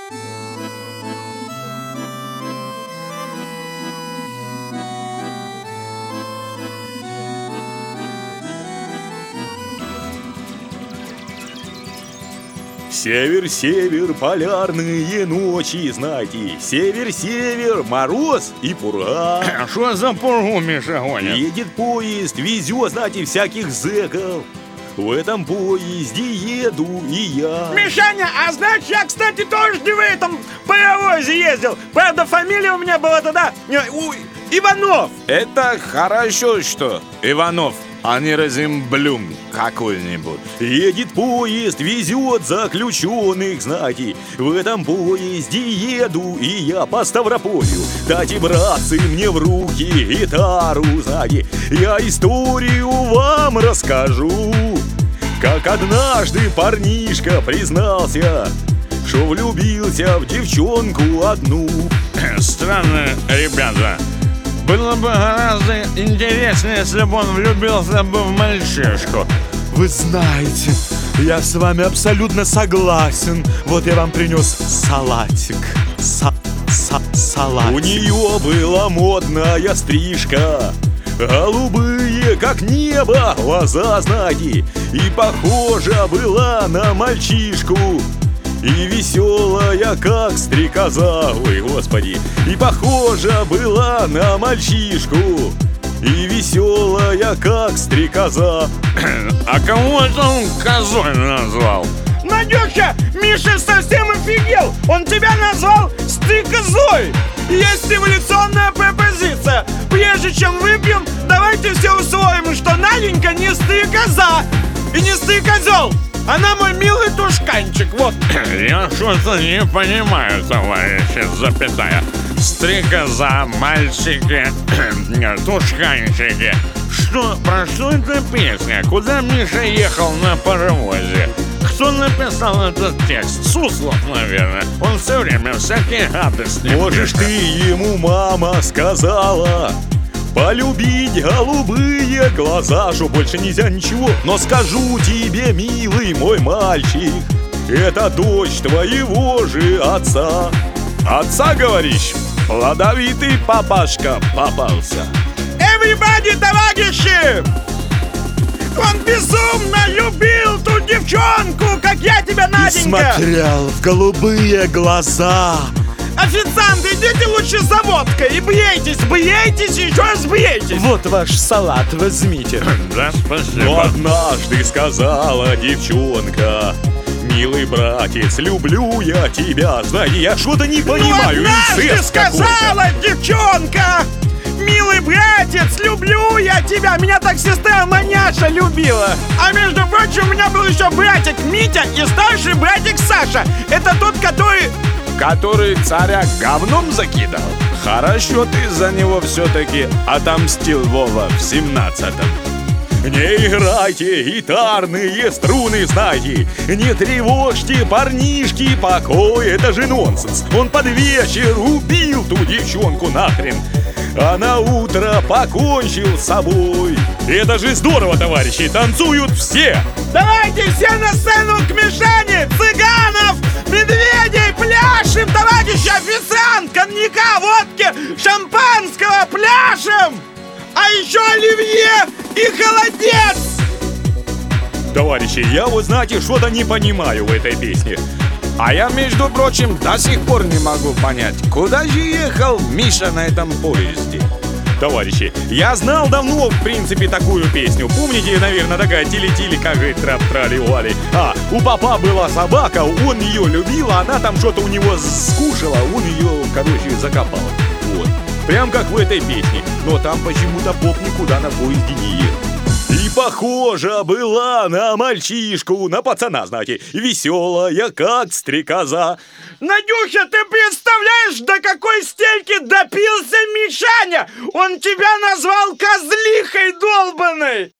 Север-север, полярные ночи, знаете. Север-север, мороз и пурга. Что за пургу, Миша, гонит? Едет поезд, везет, знаете, всяких зэков. В этом поезде еду и я. Мишаня, а знаешь, я, кстати, тоже в этом паровозе ездил. Правда, фамилия у меня была тогда Иванов. Это хорошо, что Иванов, а не Розенблюм какой-нибудь. Едет поезд, везет заключенных, знаете. В этом поезде еду и я по Ставрополю. Дайте, братцы, мне в руки гитару, знаете. Я историю вам расскажу. Как однажды парнишка признался, что влюбился в девчонку одну. Странно, ребята. Было бы гораздо интереснее, если бы он влюбился бы в мальчишку. Вы знаете, я с вами абсолютно согласен. Вот я вам принес салатик. Салатик. У нее была модная стрижка, голубые, как небо, глаза, знаете. И похожа была на мальчишку, и веселая, как стрекоза. Ой, господи. И похожа была на мальчишку, и веселая, как стрекоза. А кого это он козой назвал? Надюша, Миша совсем офигел. Он тебя назвал стрекозой. Есть эволюционная пропозиция. Прежде чем выпьем, давайте все усвоим, что Наденька не стрекоза и не стрекозел. Она мой милый тушканчик, вот. Я что-то не понимаю, товарищи, запятая. Стрекоза, мальчики, тушканчики. Про что эта песня? Куда Миша ехал на паровозе? Кто написал этот текст? Суслов, наверное. Он все время всякие гадости. Можешь ты ему, мама, сказала полюбить голубые глаза, что больше нельзя ничего. Но скажу тебе, милый мой мальчик, это дочь твоего же отца. Отца, говоришь? Плодовитый папашка попался. Everybody, товарищи! Он безумно любил ту девчонку, как я тебя, Наденька! И смотрел в голубые глаза. Официант, идите лучше за водкой и бьетесь, еще раз бьетесь. Вот ваш салат, возьмите. Да, спасибо. Но однажды сказала девчонка: милый братец, люблю я тебя. Знаете, я что-то не понимаю. Однажды сказала девчонка: милый братец, люблю я тебя. Меня так сестра Маняша любила. А между прочим, у меня был еще братик Митя и старший братик Саша. Это тот, который царя говном закидал. Хорошо ты за него все-таки отомстил, Вова, в 17-м. Не играйте гитарные струны, знаете. Не тревожьте, парнишки, покой. Это же нонсенс. Он под вечер убил ту девчонку нахрен, а на утро покончил с собой. Это же здорово, товарищи. Танцуют все. Давайте все на сцену к Мишане, цыганов, медведей, пляшем, товарищи, официант, коньяка, водки, шампанского, пляшем! А еще оливье и холодец! Товарищи, я вот, знаете, что-то не понимаю в этой песне. А я, между прочим, до сих пор не могу понять, куда же ехал Миша на этом поезде. Товарищи, я знал давно, в принципе, такую песню. Помните, наверное, такая тили-тили, как говорит, трап-трали-вали. У папа была собака, он ее любил, а она там что-то у него скушала, он ее, короче, закопал. Вот. Прям как в этой песне. Но там почему-то поп никуда на поезде не ехал. И похожа была на мальчишку, на пацана, знаете, веселая, как стрекоза. Надюша, ты представляешь, до какой стельки допился Мишаня? Он тебя назвал козлихой долбаной!